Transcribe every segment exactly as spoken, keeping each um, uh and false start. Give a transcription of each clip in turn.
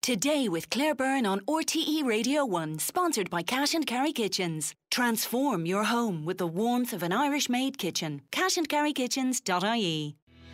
Today with Claire Byrne on R T E Radio one, sponsored by Cash and Carry Kitchens. Transform your home with the warmth of an Irish-made kitchen. cash and carry kitchens dot I E.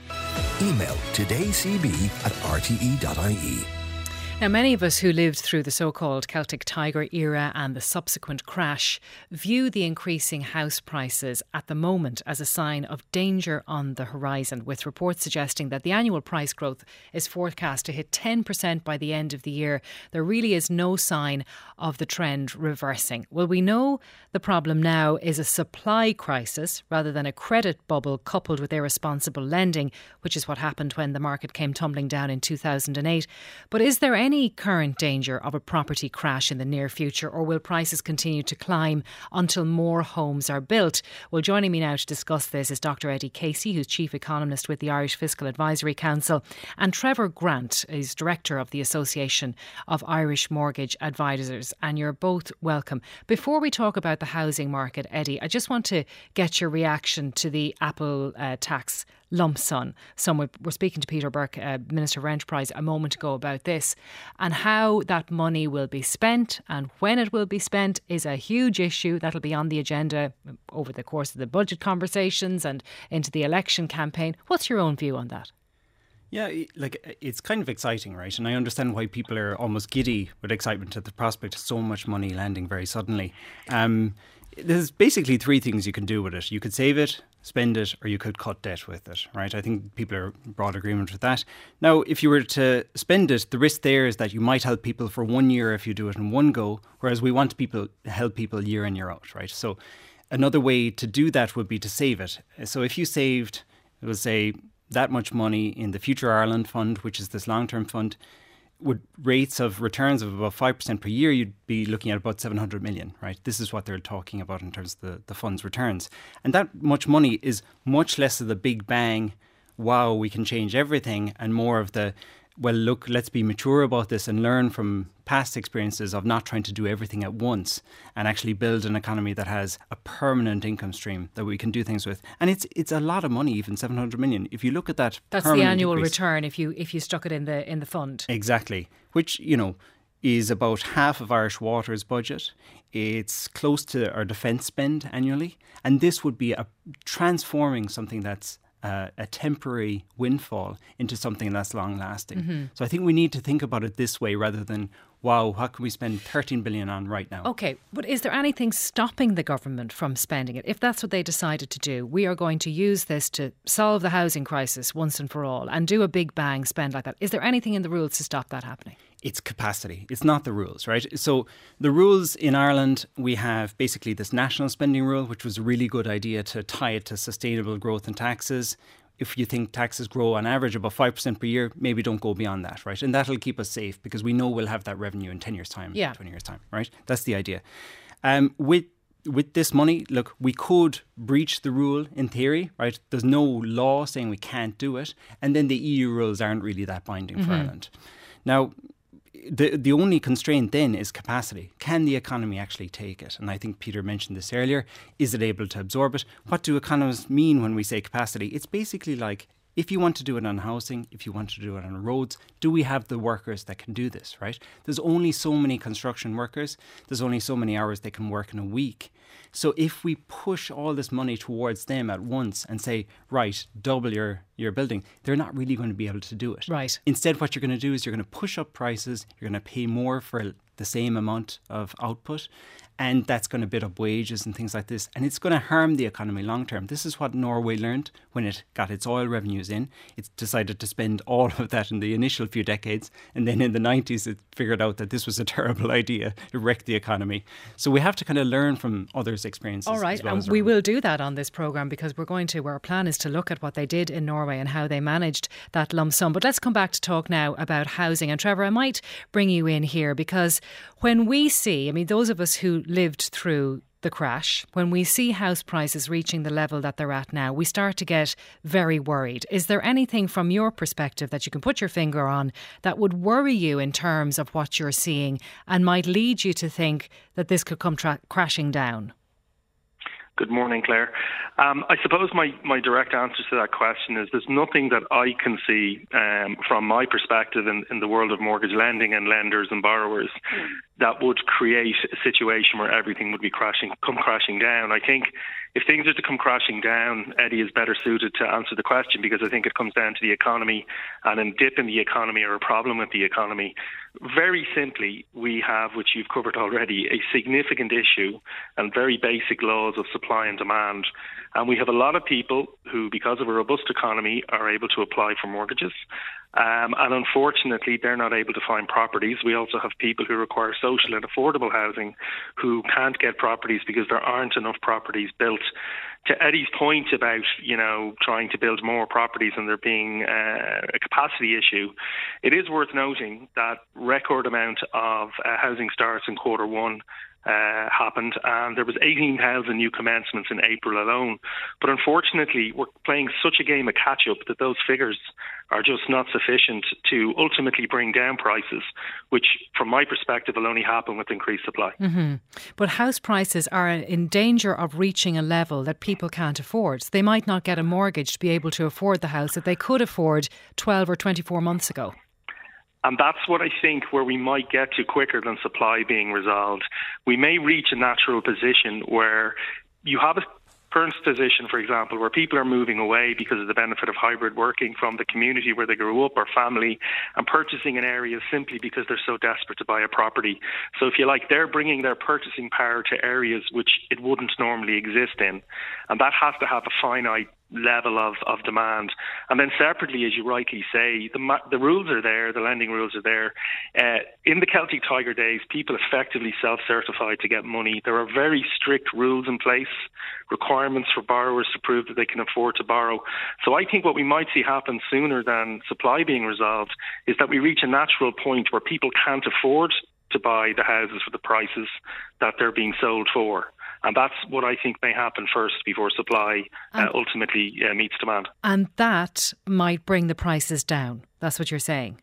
Email todaycb at r t e dot i e. Now, many of us who lived through the so-called Celtic Tiger era and the subsequent crash view the increasing house prices at the moment as a sign of danger on the horizon, with reports suggesting that the annual price growth is forecast to hit ten percent by the end of the year. There really is no sign of the trend reversing. Well, we know the problem now is a supply crisis rather than a credit bubble coupled with irresponsible lending, which is what happened when the market came tumbling down in two thousand eight. But is there any Any current danger of a property crash in the near future, or will prices continue to climb until more homes are built? Well, joining me now to discuss this is Doctor Eddie Casey, who's Chief Economist with the Irish Fiscal Advisory Council, and Trevor Grant is Director of the Association of Irish Mortgage Advisors, and you're both welcome. Before we talk about the housing market, Eddie, I just want to get your reaction to the Apple uh, tax lump sum. So we're speaking to Peter Burke, uh, Minister for Enterprise, a moment ago about this, and how that money will be spent and when it will be spent is a huge issue that'll be on the agenda over the course of the budget conversations and into the election campaign. What's your own view on that? Yeah, like it's kind of exciting, right? And I understand why people are almost giddy with excitement at the prospect of so much money landing very suddenly. Um, there's basically three things you can do with it. You could save it, spend it, or you could cut debt with it, right? I think people are in broad agreement with that. Now, if you were to spend it, the risk there is that you might help people for one year if you do it in one go, whereas we want people to help people year in, year out, right? So another way to do that would be to save it. So if you saved, we'll say, that much money in the Future Ireland Fund, which is this long-term fund, with rates of returns of about five percent per year, you'd be looking at about seven hundred million, right? This is what they're talking about in terms of the, the fund's returns. And that much money is much less of the big bang, wow, we can change everything, and more of the, well, look, let's be mature about this and learn from past experiences of not trying to do everything at once and actually build an economy that has a permanent income stream that we can do things with. And it's it's a lot of money, even seven hundred million. If you look at that, that's the annual increase, return if you if you stuck it in the in the fund. Exactly, which, you know, is about half of Irish Water's budget. It's close to our defence spend annually, and this would be a transforming something that's Uh, a temporary windfall into something that's long lasting. Mm-hmm. So I think we need to think about it this way rather than, wow, what can we spend thirteen billion on right now? OK, but is there anything stopping the government from spending it? If that's what they decided to do, we are going to use this to solve the housing crisis once and for all and do a big bang spend like that. Is there anything in the rules to stop that happening? It's capacity. It's not the rules, right? So the rules in Ireland, we have basically this national spending rule, which was a really good idea to tie it to sustainable growth in taxes. If you think taxes grow on average about five percent per year, maybe don't go beyond that, right? And that'll keep us safe because we know we'll have that revenue in ten years' time, yeah. twenty years' time, right? That's the idea. Um, with With this money, look, we could breach the rule in theory, right? There's no law saying we can't do it. And then the E U rules aren't really that binding for mm-hmm. Ireland. Now, The the only constraint then is capacity. Can the economy actually take it? And I think Peter mentioned this earlier. Is it able to absorb it? What do economists mean when we say capacity? It's basically like, if you want to do it on housing, if you want to do it on roads, do we have the workers that can do this, right? There's only so many construction workers. There's only so many hours they can work in a week. So if we push all this money towards them at once and say, right, double your, your building, they're not really going to be able to do it. Right. Instead, what you're going to do is you're going to push up prices. You're going to pay more for the same amount of output. And that's going to bid up wages and things like this. And it's going to harm the economy long term. This is what Norway learned when it got its oil revenues in. It decided to spend all of that in the initial few decades. And then in the nineties, it figured out that this was a terrible idea. It wrecked the economy. So we have to kind of learn from others' experiences. All right. As well and as we will do that on this programme because we're going to, our plan is to look at what they did in Norway and how they managed that lump sum. But let's come back to talk now about housing. And Trevor, I might bring you in here because when we see, I mean, those of us who lived through the crash, when we see house prices reaching the level that they're at now, we start to get very worried. Is there anything from your perspective that you can put your finger on that would worry you in terms of what you're seeing and might lead you to think that this could come tra- crashing down? Good morning, Claire. Um, I suppose my, my direct answer to that question is there's nothing that I can see um, from my perspective in, in the world of mortgage lending and lenders and borrowers mm. that would create a situation where everything would be crashing, come crashing down. I think if things are to come crashing down, Eddie is better suited to answer the question, because I think it comes down to the economy and a dip in the economy or a problem with the economy. Very simply, we have, which you've covered already, a significant issue and very basic laws of supply and demand. And we have a lot of people who, because of a robust economy, are able to apply for mortgages. Um, and unfortunately, they're not able to find properties. We also have people who require social and affordable housing who can't get properties because there aren't enough properties built. To Eddie's point about, you know, trying to build more properties and there being uh, a capacity issue, it is worth noting that record amount of uh, housing starts in quarter one Uh, happened, and there was eighteen thousand new commencements in April alone. But unfortunately, we're playing such a game of catch-up that those figures are just not sufficient to ultimately bring down prices, which, from my perspective, will only happen with increased supply. Mm-hmm. But house prices are in danger of reaching a level that people can't afford. They might not get a mortgage to be able to afford the house that they could afford twelve or twenty-four months ago. And that's what I think where we might get to quicker than supply being resolved. We may reach a natural position where you have a current position, for example, where people are moving away because of the benefit of hybrid working from the community where they grew up or family and purchasing an area simply because they're so desperate to buy a property. So if you like, they're bringing their purchasing power to areas which it wouldn't normally exist in. And that has to have a finite level of, of demand. And then separately, as you rightly say, the the rules are there, the lending rules are there. Uh, in the Celtic Tiger days, people effectively self-certified to get money. There are very strict rules in place, requirements for borrowers to prove that they can afford to borrow. So I think what we might see happen sooner than supply being resolved is that we reach a natural point where people can't afford to buy the houses for the prices that they're being sold for. And that's what I think may happen first before supply uh, ultimately uh, meets demand. And that might bring the prices down. That's what you're saying.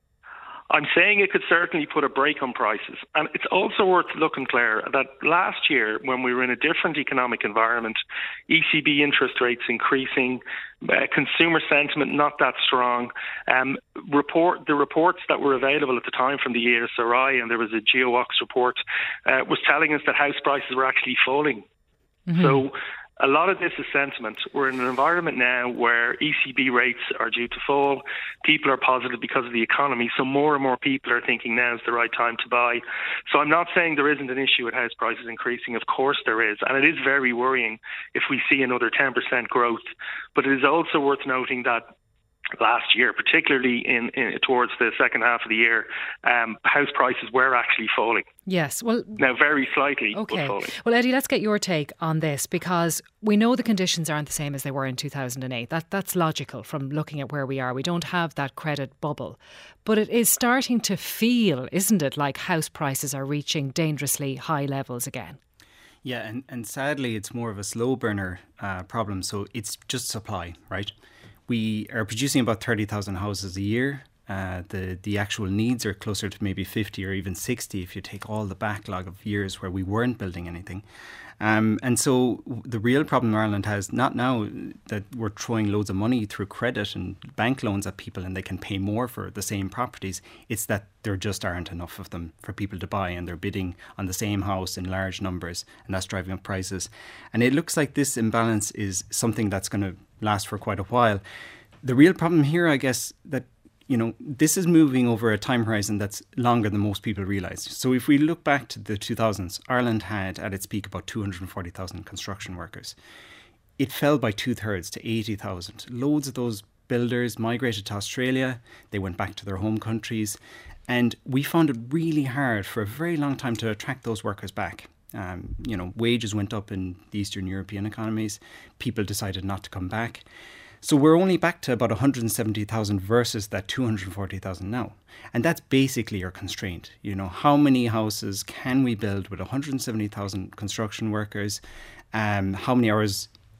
I'm saying it could certainly put a brake on prices. And it's also worth looking, Claire, that last year, when we were in a different economic environment, E C B interest rates increasing, uh, consumer sentiment not that strong, um, report the reports that were available at the time from the E S R I, and there was a GeoWox report, uh, was telling us that house prices were actually falling. Mm-hmm. So a lot of this is sentiment. We're in an environment now where E C B rates are due to fall. People are positive because of the economy. So more and more people are thinking now is the right time to buy. So I'm not saying there isn't an issue with house prices increasing. Of course there is. And it is very worrying if we see another ten percent growth. But it is also worth noting that last year, particularly in, in towards the second half of the year, um, house prices were actually falling. Yes, well, now very slightly, okay. but falling. Well, Eddie, let's get your take on this, because we know the conditions aren't the same as they were in two thousand eight. That that's logical from looking at where we are. We don't have that credit bubble, but it is starting to feel, isn't it, like house prices are reaching dangerously high levels again. Yeah, and, and sadly, it's more of a slow burner uh, problem. So it's just supply, right? We are producing about thirty thousand houses a year. Uh, the, the actual needs are closer to maybe fifty or even sixty if you take all the backlog of years where we weren't building anything. Um, and so the real problem Ireland has, not now that we're throwing loads of money through credit and bank loans at people and they can pay more for the same properties, it's that there just aren't enough of them for people to buy, and they're bidding on the same house in large numbers, and that's driving up prices. And it looks like this imbalance is something that's going to last for quite a while. The real problem here, I guess, that you know, this is moving over a time horizon that's longer than most people realise. So if we look back to the two thousands, Ireland had at its peak about two hundred forty thousand construction workers. It fell by two thirds to eighty thousand. Loads of those builders migrated to Australia. They went back to their home countries. And we found it really hard for a very long time to attract those workers back. Um, you know, wages went up in the Eastern European economies. People decided not to come back. So we're only back to about one hundred seventy thousand versus that two hundred forty thousand now. And that's basically our constraint. You know, how many houses can we build with one hundred seventy thousand construction workers? Um, how many hours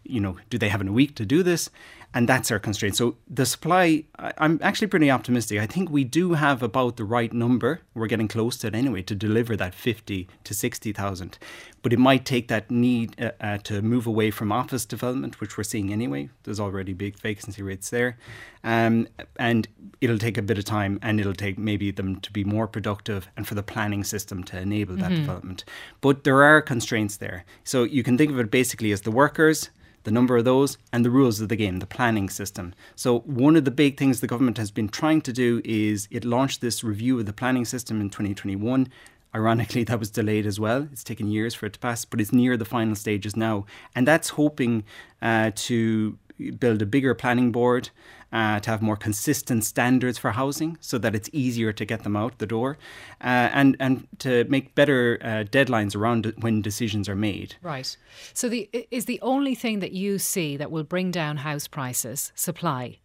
you know, do they have in a week to do this? And that's our constraint. So the supply, I'm actually pretty optimistic. I think we do have about the right number. We're getting close to it anyway, to deliver that fifty to sixty thousand. But it might take that need uh, uh, to move away from office development, which we're seeing anyway. There's already big vacancy rates there. Um, and it'll take a bit of time, and it'll take maybe them to be more productive and for the planning system to enable that mm-hmm. development. But there are constraints there. So you can think of it basically as the workers, the number of those, and the rules of the game, the planning system. So one of the big things the government has been trying to do is it launched this review of the planning system in twenty twenty-one. Ironically, that was delayed as well. It's taken years for it to pass, but it's near the final stages now. And that's hoping uh, to build a bigger planning board, uh, to have more consistent standards for housing so that it's easier to get them out the door, uh, and, and to make better uh, deadlines around it when decisions are made. Right. So the is the only thing that you see that will bring down house prices supply?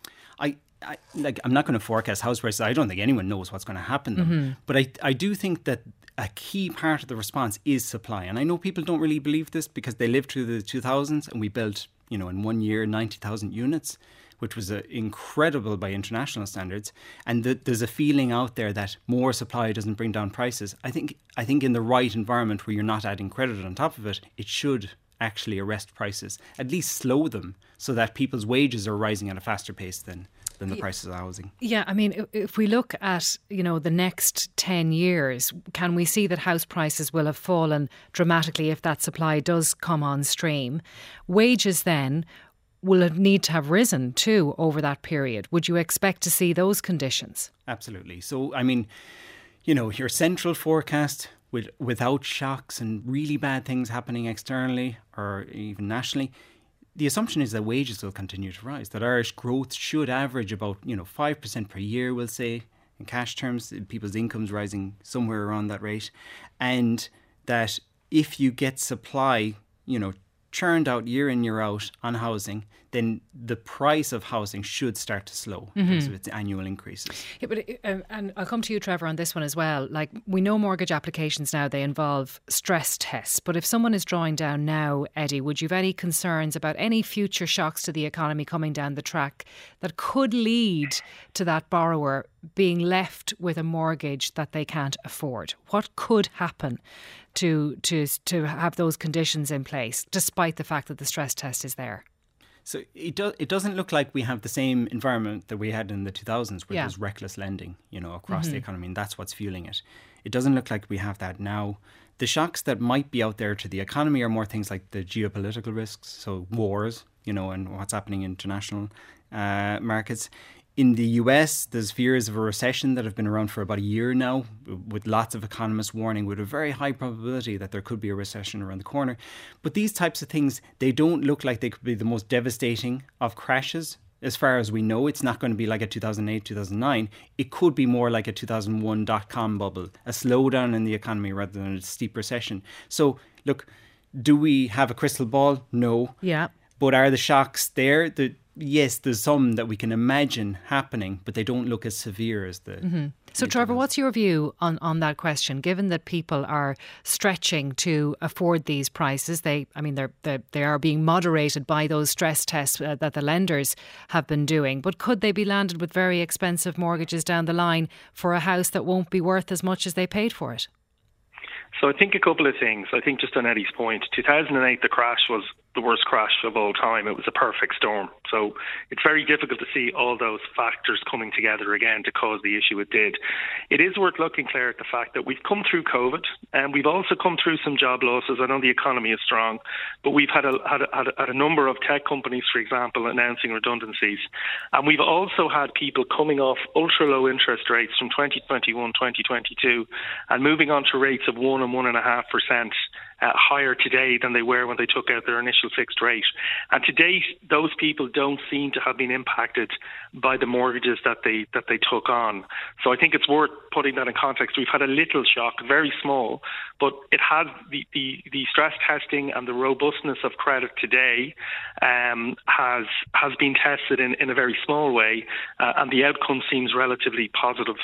I, I like. I'm not going to forecast house prices. I don't think anyone knows what's going to happen to them. Mm-hmm. But I, I do think that a key part of the response is supply. And I know people don't really believe this because they lived through the two thousands and we built, you know, in one year, ninety thousand units, which was uh, incredible by international standards. And the, there's a feeling out there that more supply doesn't bring down prices. I think I think in the right environment where you're not adding credit on top of it, it should actually arrest prices, at least slow them so that people's wages are rising at a faster pace than than the prices of housing. Yeah, I mean, if we look at, you know, the next ten years, can we see that house prices will have fallen dramatically if that supply does come on stream? Wages then will need to have risen too over that period. Would you expect to see those conditions? Absolutely. So, I mean, you know, your central forecast with, without shocks and really bad things happening externally or even nationally, the assumption is that wages will continue to rise, that Irish growth should average about, you know, five percent per year, we'll say, in cash terms, people's incomes rising somewhere around that rate. And that if you get supply, you know, churned out year in, year out on housing, then the price of housing should start to slow in mm-hmm. terms of its annual increases. Yeah, but um, and I'll come to you, Trevor, on this one as well. Like, we know mortgage applications now, they involve stress tests. But if someone is drawing down now, Eddie, would you have any concerns about any future shocks to the economy coming down the track that could lead to that borrower being left with a mortgage that they can't afford? What could happen to to to have those conditions in place, despite the fact that the stress test is there? So it do, it doesn't look like we have the same environment that we had in the two thousands, where yeah. there's reckless lending, you know, across mm-hmm. the economy, and that's what's fueling it. It doesn't look like we have that now. The shocks that might be out there to the economy are more things like the geopolitical risks, so wars, you know, and what's happening in international uh, markets. In the U S, there's fears of a recession that have been around for about a year now, with lots of economists warning with a very high probability that there could be a recession around the corner. But these types of things, they don't look like they could be the most devastating of crashes. As far as we know, it's not going to be like a two thousand eight, two thousand nine. It could be more like a two thousand one dot-com bubble, a slowdown in the economy rather than a steep recession. So, look, do we have a crystal ball? No. Yeah. But are the shocks there? The Yes, there's some that we can imagine happening, but they don't look as severe as the... Mm-hmm. So, Trevor, what's your view on, on that question? Given that people are stretching to afford these prices, they, I mean, they're, they're, they are being moderated by those stress tests uh, that the lenders have been doing. But could they be landed with very expensive mortgages down the line for a house that won't be worth as much as they paid for it? So I think a couple of things. I think just on Eddie's point, two thousand eight, the crash was the worst crash of all time. It was a perfect storm. So it's very difficult to see all those factors coming together again to cause the issue it did. It is worth looking, Claire, at the fact that we've come through COVID and we've also come through some job losses. I know the economy is strong, but we've had a, had a, had a, had a number of tech companies, for example, announcing redundancies. And we've also had people coming off ultra-low interest rates from twenty twenty-one, twenty twenty-two and moving on to rates of one and one and a half percent uh, higher today than they were when they took out their initial fixed rate. And to date, those people don't seem to have been impacted by the mortgages that they that they took on. So I think it's worth putting that in context. We've had a little shock, very small, but it has the, the, the stress testing and the robustness of credit today um, has has been tested in, in a very small way, uh, and the outcome seems relatively positive.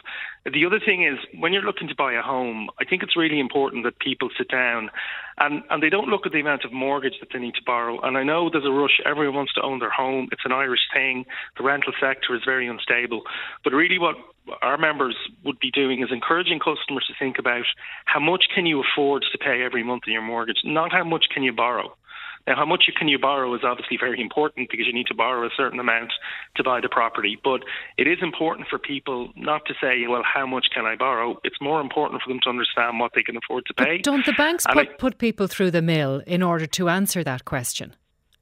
The other thing is, when you're looking to buy a home, I think it's really important that people sit down and, and they don't look at the amount of mortgage that they need to borrow. And I know there's a rush. Everyone wants to own their home. It's an Irish thing. The rental sector is very unstable. But really what our members would be doing is encouraging customers to think about how much can you afford to pay every month in your mortgage, not how much can you borrow. Now, how much can you borrow is obviously very important because you need to borrow a certain amount to buy the property. But it is important for people not to say, well, how much can I borrow? It's more important for them to understand what they can afford to pay. But don't the banks put, I, put people through the mill in order to answer that question?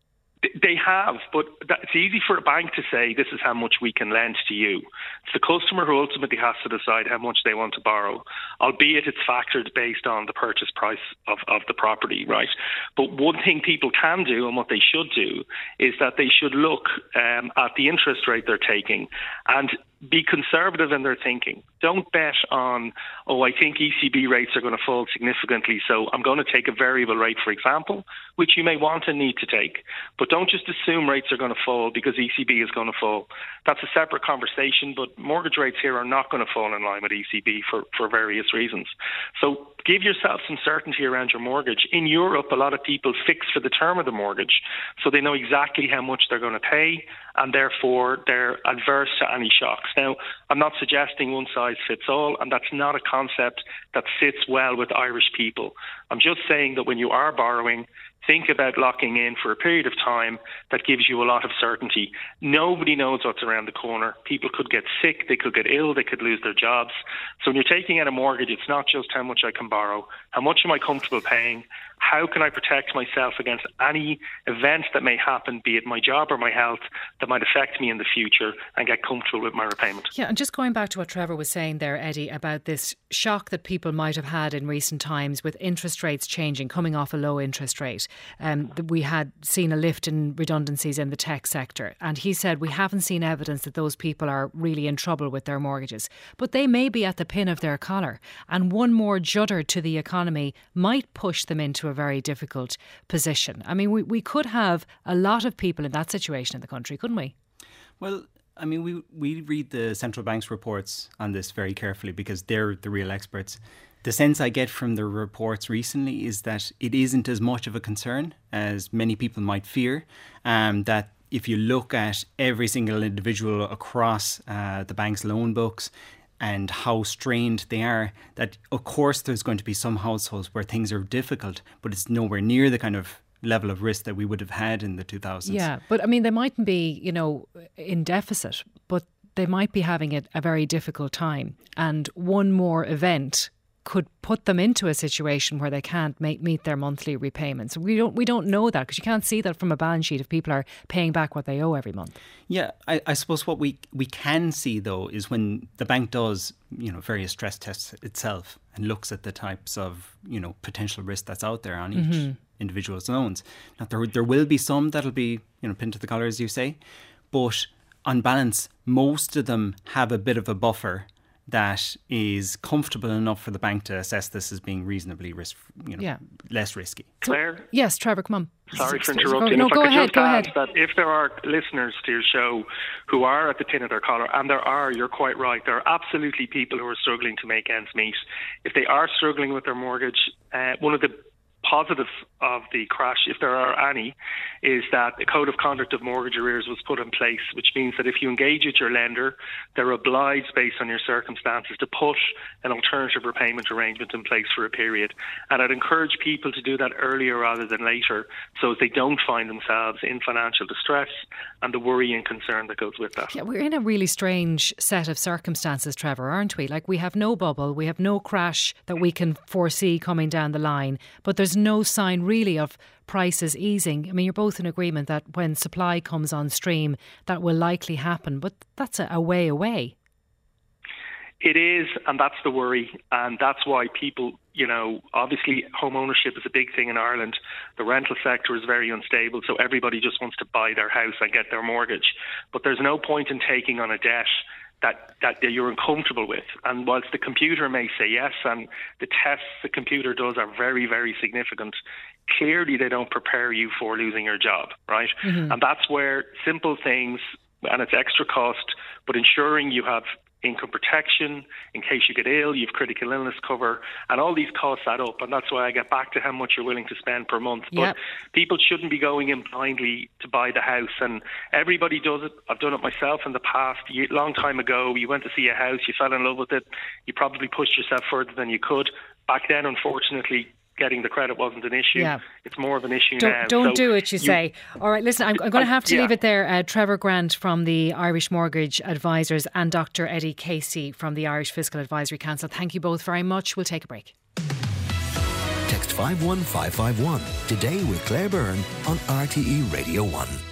They have, but it's easy for a bank to say this is how much we can lend to you. It's the customer who ultimately has to decide how much they want to borrow, albeit it's factored based on the purchase price of, of the property, right? But one thing people can do, and what they should do, is that they should look um, at the interest rate they're taking and be conservative in their thinking. Don't bet on, oh, I think E C B rates are going to fall significantly, so I'm going to take a variable rate, for example, which you may want and need to take. But don't just assume rates are going to fall because E C B is going to fall. That's a separate conversation, but mortgage rates here are not going to fall in line with E C B for, for various reasons. So give yourself some certainty around your mortgage. In Europe, a lot of people fix for the term of the mortgage, so they know exactly how much they're going to pay, and therefore they're adverse to any shocks. Now, I'm not suggesting one size fits all, and that's not a concept that sits well with Irish people. I'm just saying that when you are borrowing, think about locking in for a period of time that gives you a lot of certainty. Nobody knows what's around the corner. People could get sick, they could get ill, they could lose their jobs. So when you're taking out a mortgage, it's not just how much I can borrow, how much am I comfortable paying, how can I protect myself against any event that may happen, be it my job or my health, that might affect me in the future, and get comfortable with my repayment. Yeah, and just going back to what Trevor was saying there, Eddie, about this shock that people might have had in recent times with interest rates changing, coming off a low interest rate. Um, we had seen a lift in redundancies in the tech sector, and he said we haven't seen evidence that those people are really in trouble with their mortgages, but they may be at the pin of their collar, and one more judder to the economy might push them into a very difficult position. I mean, we, we could have a lot of people in that situation in the country, couldn't we? Well, I mean, we, we read the central bank's reports on this very carefully because they're the real experts. The sense I get from the reports recently is that it isn't as much of a concern as many people might fear, um, that if you look at every single individual across uh, the bank's loan books and how strained they are, that of course there's going to be some households where things are difficult, but it's nowhere near the kind of level of risk that we would have had in the two thousands. Yeah, but I mean, they mightn't be, you know, in deficit, but they might be having a, a very difficult time. And one more event could put them into a situation where they can't make, meet their monthly repayments. We don't we don't know that because you can't see that from a balance sheet if people are paying back what they owe every month. Yeah, I, I suppose what we, we can see though is when the bank does, you know, various stress tests itself and looks at the types of, you know, potential risk that's out there on each mm-hmm. individual's loans. Now there there will be some that'll be, you know, pinned to the collar as you say, but on balance most of them have a bit of a buffer that is comfortable enough for the bank to assess this as being reasonably risk, you know, yeah. less risky. Claire? Yes, Trevor, come on. Sorry for interrupting. No, if go I could ahead, just go add ahead. that if there are listeners to your show who are at the pin of their collar, and there are, you're quite right, there are absolutely people who are struggling to make ends meet. If they are struggling with their mortgage, uh, one of the positives of the crash, if there are any, is that a code of conduct of mortgage arrears was put in place, which means that if you engage with your lender, they're obliged, based on your circumstances, to put an alternative repayment arrangement in place for a period. And I'd encourage people to do that earlier rather than later, so as they don't find themselves in financial distress and the worry and concern that goes with that. Yeah, we're in a really strange set of circumstances, Trevor, aren't we? Like, we have no bubble, we have no crash that we can foresee coming down the line, but there's no sign really of prices easing. I mean, you're both in agreement that when supply comes on stream, that will likely happen, but that's a, a way away. It is, and that's the worry, and that's why people, you know, obviously home ownership is a big thing in Ireland. The rental sector is very unstable, so everybody just wants to buy their house and get their mortgage. But there's no point in taking on a debt that, that you're uncomfortable with. And whilst the computer may say yes, and the tests the computer does are very, very significant, clearly they don't prepare you for losing your job, right? Mm-hmm. And that's where simple things, and it's extra cost, but ensuring you have income protection, in case you get ill, you have critical illness cover, and all these costs add up, and that's why I get back to how much you're willing to spend per month. Yep. But people shouldn't be going in blindly to buy the house, and everybody does it. I've done it myself in the past. A long time ago, you went to see a house, you fell in love with it, you probably pushed yourself further than you could. Back then, unfortunately, getting the credit wasn't an issue. Yeah. It's more of an issue don't, now. Don't so do it, you, you say. All right, listen, I'm, I'm going to have to yeah. leave it there. Uh, Trevor Grant from the Irish Mortgage Advisors and Doctor Eddie Casey from the Irish Fiscal Advisory Council. Thank you both very much. We'll take a break. Text five one five five one today with Claire Byrne on R T E Radio one.